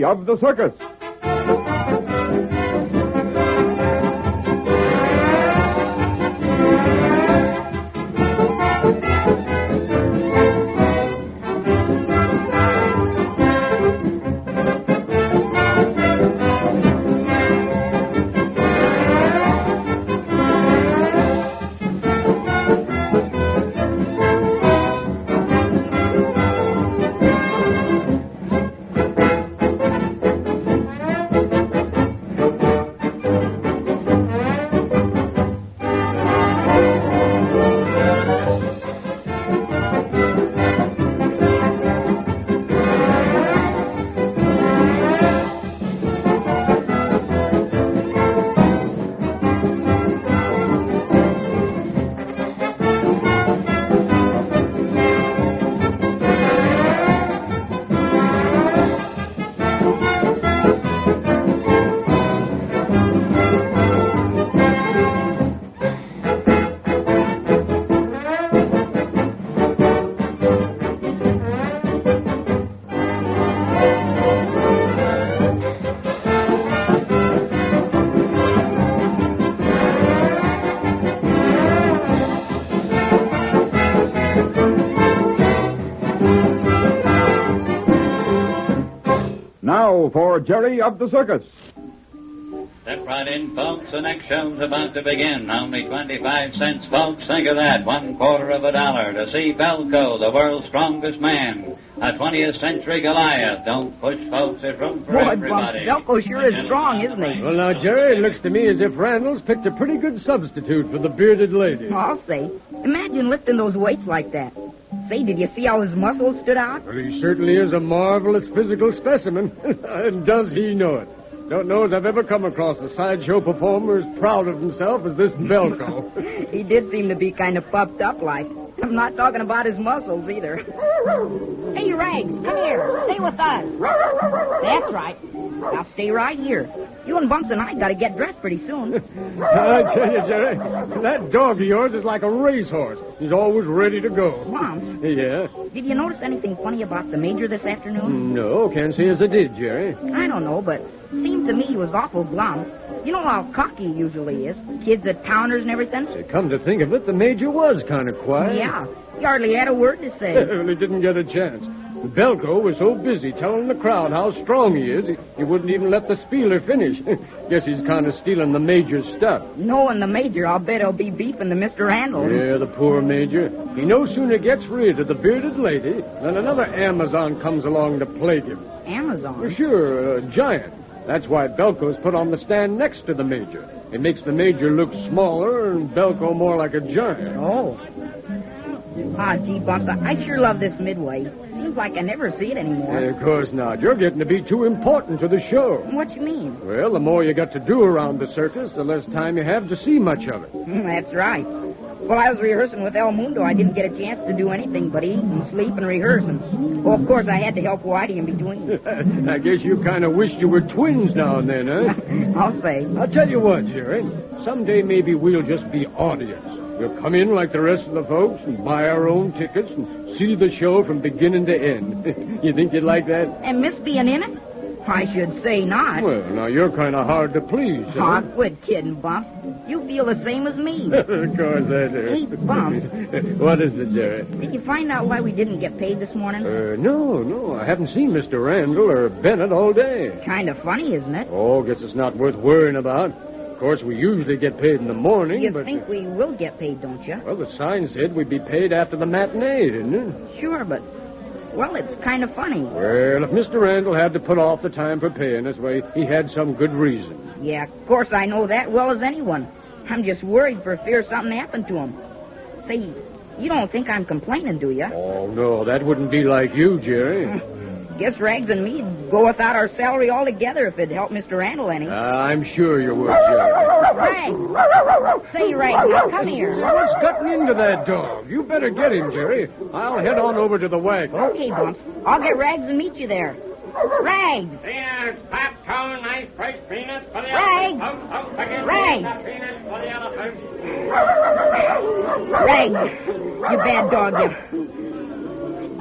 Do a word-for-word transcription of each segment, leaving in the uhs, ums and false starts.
Jerry of the Circus. Now for Jerry of the Circus. Step right in, folks. The next show's about to begin. Only twenty-five cents, folks. Think of that. One quarter of a dollar to see Belko, the world's strongest man. A twentieth century Goliath. Don't push, folks. There's room for Boy, everybody. Bumps, Belko sure is strong, isn't he? Well, now, Jerry, it looks to me as if Randall's picked a pretty good substitute for the bearded lady. I'll say. Imagine lifting those weights like that. Say, did you see how his muscles stood out? Well, he certainly is a marvelous physical specimen. And does he know it? Don't know as I've ever come across a sideshow performer as proud of himself as this Belko. He did seem to be kind of puffed up like. I'm not talking about his muscles either. Hey, Rags, come here. Stay with us. That's right. Now stay right here. You and Bumps and I got to get dressed pretty soon. I tell you, Jerry, that dog of yours is like a racehorse. He's always ready to go. Bumps, Yeah? did you notice anything funny about the Major this afternoon? No, can't say as I did, Jerry. I don't know, but seemed to me he was awful glum. You know how cocky he usually is. Kids at towners and everything. Say, come to think of it, the Major was kind of quiet. Yeah, he hardly had a word to say. Well, he didn't get a chance. Belko was so busy telling the crowd how strong he is, he, he wouldn't even let the spieler finish. Guess he's kind of stealing the Major's stuff. Knowing the Major, I'll bet he'll be beefing to Mister Randall. Yeah, the poor Major. He no sooner gets rid of the bearded lady than another Amazon comes along to plague him. Amazon? Well, sure, a giant. That's why Belko's put on the stand next to the Major. It makes the Major look smaller and Belko more like a giant. Oh. Ah, gee, Bumps, I I sure love this Midway. Seems like I never see it anymore. Eh, of course not. You're getting to be too important to the show. What you mean? Well, the more you got to do around the circus, the less time you have to see much of it. Hmm, That's right. While I was rehearsing with El Mundo, I didn't get a chance to do anything but eat and sleep and rehearse. And, well, of course, I had to help Whitey in between. I guess you kind of wished you were twins now and then, huh? I'll say. I'll tell you what, Jerry. Someday maybe we'll just be audience. We'll come in like the rest of the folks and buy our own tickets and see the show from beginning to end. You think you'd like that? And Miss being in it? I should say not. Well, now, you're kind of hard to please, Aw, huh? quit kidding, Bumps. You feel the same as me. Of course I do. Hey, Bumps. What is it, Jerry? Did you find out why we didn't get paid this morning? Uh, no, no. I haven't seen Mister Randall or Bennett all day. Kind of funny, isn't it? Oh, guess it's not worth worrying about. Of course, we usually get paid in the morning, You but... think we will get paid, don't you? Well, the sign said we'd be paid after the matinee, didn't it? Sure, but, well, it's kind of funny. Well, if Mister Randall had to put off the time for paying us, well, he had some good reason. Yeah, of course I know that well as anyone. I'm just worried for fear something happened to him. Say, you don't think I'm complaining, do you? Oh, no, that wouldn't be like you, Jerry. Guess Rags and me'd go without our salary altogether if it'd help Mister Randall any. Uh, I'm sure you would, Jerry. Rags! Say, Rags, now come here. What's gotten into that dog? You better get him, Jerry. I'll head on over to the wagon. Okay, Bumps. I'll get Rags and meet you there. Rags! Here's popcorn, nice fresh peanuts for the Rags! elephant. Ho, ho, again, Rags! the peanuts for the elephant. Rags! You bad dog, you.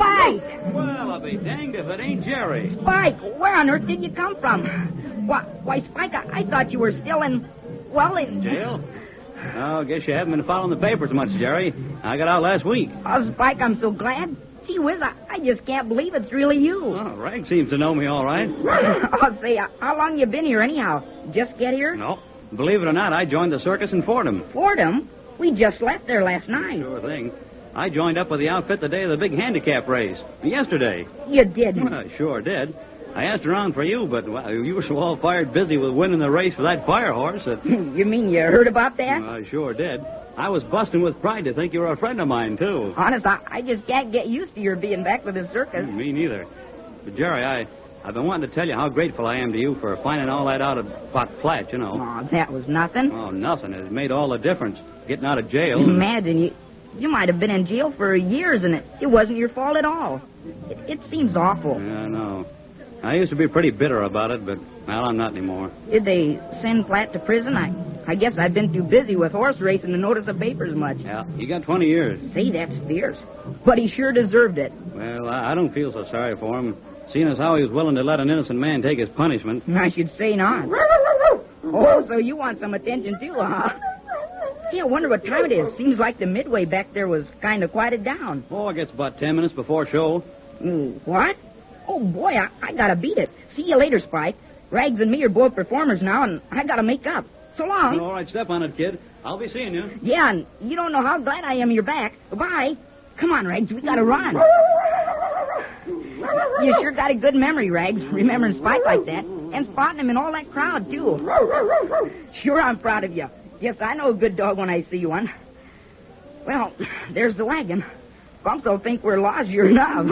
Spike! Well, I'll be danged if it ain't Jerry. Spike, where on earth did you come from? Why, why Spike, I, I thought you were still in, well, in... Jail? Oh, I guess you haven't been following the papers much, Jerry. I got out last week. Oh, Spike, I'm so glad. Gee whiz, I, I just can't believe it's really you. Oh, Rag seems to know me all right. I'll say, uh, how long you been here anyhow? Just get here? No. Believe it or not, I joined the circus in Fordham. Fordham? We just left there last night. Sure thing. I joined up with the outfit the day of the big handicap race. Yesterday. You didn't. Well, I sure did. I asked around for you, but well, you were so all fired busy with winning the race for that fire horse that... You mean you heard about that? Well, I sure did. I was busting with pride to think you were a friend of mine, too. Honest, I, I just can't get used to your being back with the circus. Me neither. But, Jerry, I, I've been wanting to tell you how grateful I am to you for finding all that out about Platt, you know. Oh, that was nothing. Oh, nothing. It made all the difference. Getting out of jail. Imagine, you you might have been in jail for years, and it, it wasn't your fault at all. It, it seems awful. Yeah, I know. I used to be pretty bitter about it, but, well, I'm not anymore. Did they send Platt to prison? I, I guess I've been too busy with horse racing to notice the papers much. Yeah, he got twenty years. See, that's fierce. But he sure deserved it. Well, I, I don't feel so sorry for him, seeing as how he was willing to let an innocent man take his punishment. I should say not. Oh, so you want some attention, too, huh? Hey, I wonder what time it is. Seems like the midway back there was kind of quieted down. Oh, I guess about ten minutes before show. Mm, what? Oh, boy, I, I gotta beat it. See you later, Spike. Rags and me are both performers now, and I gotta make up. So long. All right, step on it, kid. I'll be seeing you. Yeah, and you don't know how glad I am you're back. Bye. Come on, Rags, we gotta run. You sure got a good memory, Rags, remembering Spike like that, and spotting him in all that crowd, too. Sure, I'm proud of you. Yes, I know a good dog when I see one. Well, there's the wagon. Bumps will think we're lost sure enough.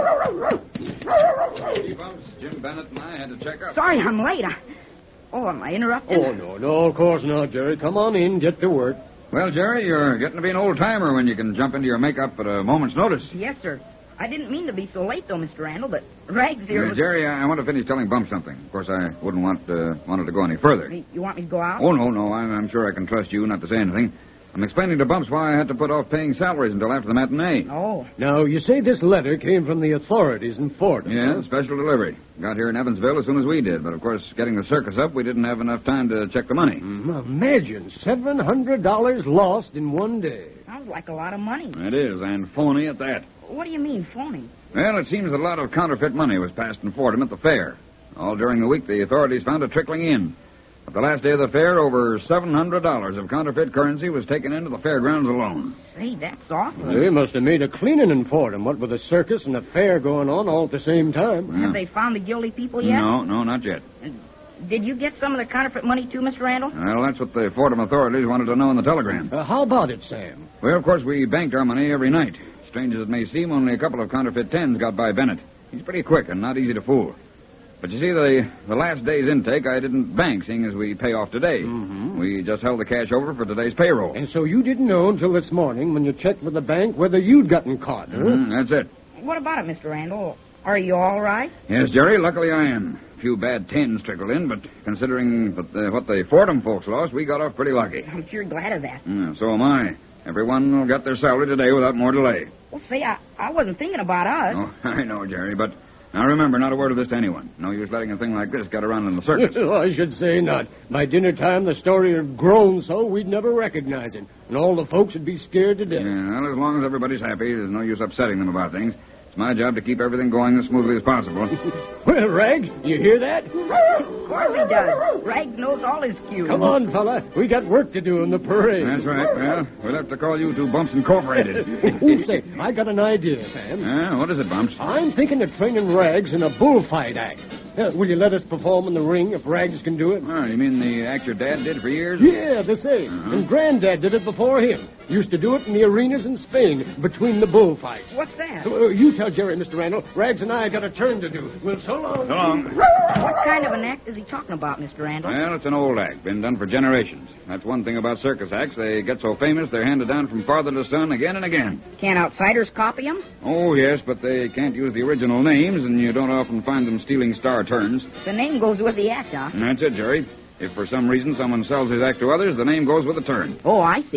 Hey, Bumps, Jim Bennett and I had to check up. Sorry I'm late. I... Oh, am I interrupting? Oh, no, no, of course not, Jerry. Come on in, get to work. Well, Jerry, you're getting to be an old-timer when you can jump into your makeup at a moment's notice. Yes, sir. I didn't mean to be so late, though, Mister Randall, but Rags here... Uh, was... Jerry, I, I want to finish telling Bumps something. Of course, I wouldn't want uh, wanted to go any further. You want me to go out? Oh, no, no. I'm, I'm sure I can trust you not to say anything. I'm explaining to Bumps why I had to put off paying salaries until after the matinee. Oh. Now, you say this letter came from the authorities in Fordham. Yeah, huh? special delivery. Got here in Evansville as soon as we did. But, of course, getting the circus up, we didn't have enough time to check the money. Mm, imagine seven hundred dollars lost in one day. Sounds like a lot of money. It is, and phony at that. What do you mean, phony? Well, it seems that a lot of counterfeit money was passed in Fordham at the fair. All during the week, the authorities found it trickling in. At the last day of the fair, over seven hundred dollars of counterfeit currency was taken into the fairgrounds alone. Say, that's awful. They must have made a cleaning in Fordham, what with a circus and a fair going on all at the same time. Have they found the guilty people yet? No, no, not yet. Did you get some of the counterfeit money, too, Mister Randall? Well, that's what the Fordham authorities wanted to know in the telegram. Uh, how about it, Sam? Well, of course, we banked our money every night. Strange as it may seem, only a couple of counterfeit tens got by Bennett. He's pretty quick and not easy to fool. But you see, the, the last day's intake I didn't bank, seeing as we pay off today. Mm-hmm. We just held the cash over for today's payroll. And so you didn't know until this morning when you checked with the bank whether you'd gotten caught, huh? Mm, that's it. What about it, Mister Randall? Are you all right? Yes, Jerry, luckily I am. A few bad tens trickled in, but considering what the, what the Fordham folks lost, we got off pretty lucky. I'm sure glad of that. Mm, so am I. Everyone will get their salary today without more delay. Well, say, I, I wasn't thinking about us. Oh, I know, Jerry, but now remember, not a word of this to anyone. No use letting a thing like this get around in the circus. Well, I should say not. By dinner time, the story had grown so we'd never recognize it, and all the folks would be scared to death. Yeah, well, as long as everybody's happy, there's no use upsetting them about things. It's my job to keep everything going as smoothly as possible. Well, Rags, you hear that? Of course he does. Rags knows all his cues. Come on, fella. We got work to do in the parade. That's right. Well, we'll have to call you two Bumps Incorporated. Oh, say, I got an idea, Sam. Yeah, what is it, Bumps? I'm thinking of training Rags in a bullfight act. Uh, will you let us perform in the ring if Rags can do it? Oh, you mean the act your dad did for years? Yeah, the same. Uh-huh. And Granddad did it before him. Used to do it in the arenas in Spain between the bullfights. What's that? Uh, you tell Jerry, Mister Randall. Rags and I got a turn to do. Well, so long. So long. What kind of an act is he talking about, Mister Randall? Well, it's an old act, been done for generations. That's one thing about circus acts. They get so famous, they're handed down from father to son again and again. Can outsiders copy him? Oh, yes, but they can't use the original names, and you don't often find them stealing star turns. The name goes with the act, huh? And that's it, Jerry. If for some reason someone sells his act to others, the name goes with the turn. Oh, I see.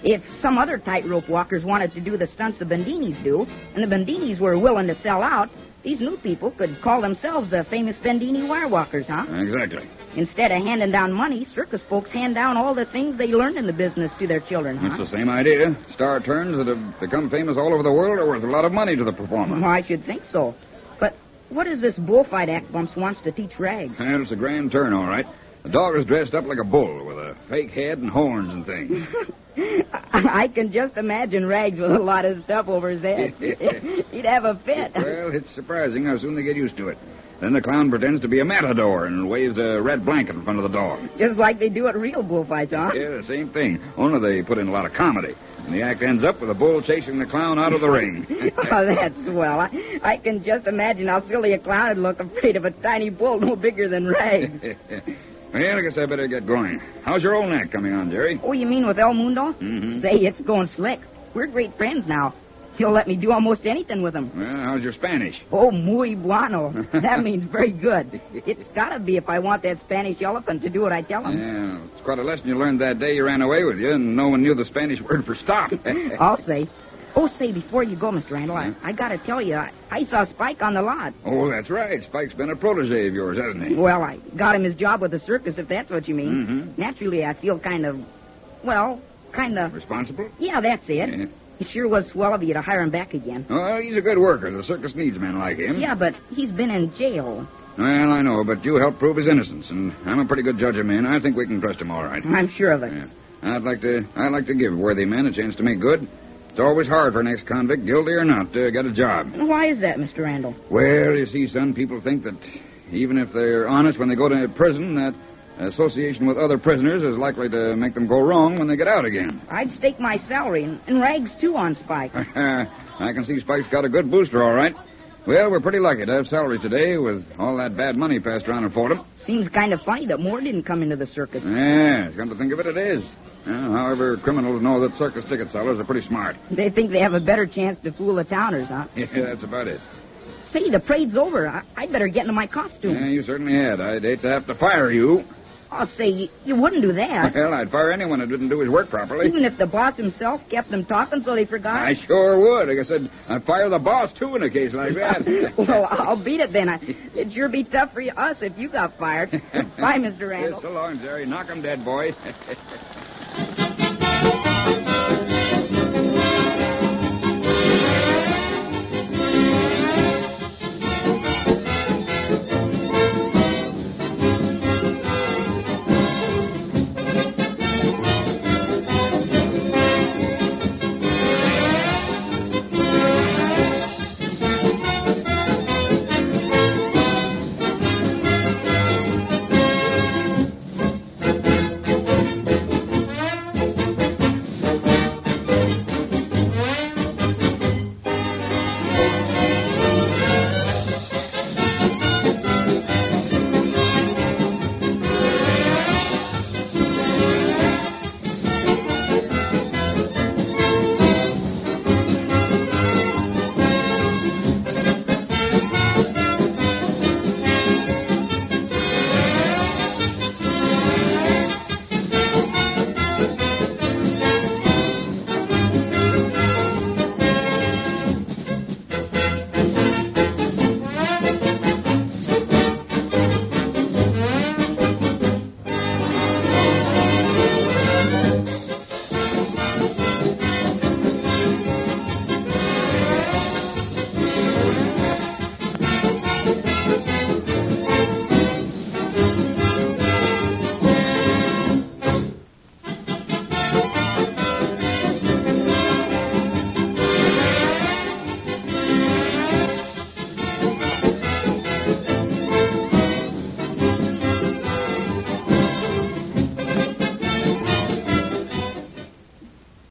If some other tightrope walkers wanted to do the stunts the Bendinis do, and the Bendinis were willing to sell out, these new people could call themselves the famous Bendini wire walkers, huh? Exactly. Instead of handing down money, circus folks hand down all the things they learned in the business to their children, huh? It's the same idea. Star turns that have become famous all over the world are worth a lot of money to the performer. Well, I should think so. But what is this bullfight act Bumps wants to teach Rags? Well, it's a grand turn, all right. The dog is dressed up like a bull with a fake head and horns and things. I can just imagine Rags with a lot of stuff over his head. He'd have a fit. Well, it's surprising how soon they get used to it. Then the clown pretends to be a matador and waves a red blanket in front of the dog. Just like they do at real bullfights, huh? Yeah, the same thing. Only they put in a lot of comedy. And the act ends up with the bull chasing the clown out of the ring. Oh, that's swell. I, I can just imagine how silly a clown would look afraid of a tiny bull no bigger than Rags. Well, I guess I better get going. How's your old act coming on, Jerry? Oh, you mean with El Mundo? Mm-hmm. Say, it's going slick. We're great friends now. He'll let me do almost anything with him. Well, how's your Spanish? Oh, muy bueno. That means very good. It's got to be if I want that Spanish elephant to do what I tell him. Yeah, it's quite a lesson you learned that day you ran away with you, and no one knew the Spanish word for stop. I'll say. Oh, say, before you go, Mister Randall, I, I got to tell you, I, I saw Spike on the lot. Oh, that's right. Spike's been a protege of yours, hasn't he? Well, I got him his job with the circus, if that's what you mean. Mm-hmm. Naturally, I feel kind of, well, kind of... Responsible? Yeah, that's it. Yeah. It sure was swell of you to hire him back again. Oh, he's a good worker. The circus needs men like him. Yeah, but he's been in jail. Well, I know, but you helped prove his innocence, and I'm a pretty good judge of men. I think we can trust him all right. I'm sure of it. Yeah. I'd like to I'd like to give worthy men a chance to make good. It's always hard for an ex-convict, guilty or not, to get a job. Why is that, Mister Randall? Well, you see, son, people think that even if they're honest when they go to prison, that association with other prisoners is likely to make them go wrong when they get out again. I'd stake my salary, and, and Rags, too, on Spike. I can see Spike's got a good booster, all right. Well, we're pretty lucky to have salary today with all that bad money passed around in Fordham. Seems kind of funny that more didn't come into the circus. Yeah, come to think of it, it is. Well, however, criminals know that circus ticket sellers are pretty smart. They think they have a better chance to fool the towners, huh? Yeah, that's about it. Say, the parade's over. I- I'd better get into my costume. Yeah, you certainly had. I'd hate to have to fire you. Oh, say, you, you wouldn't do that. Well, I'd fire anyone who didn't do his work properly. Even if the boss himself kept them talking so they forgot? I sure would. Like I said, I'd fire the boss, too, in a case like that. Well, I'll beat it then. I, it'd sure be tough for you, us if you got fired. Bye, Mister Randall. Yes, so long, Jerry. Knock 'em dead, boy.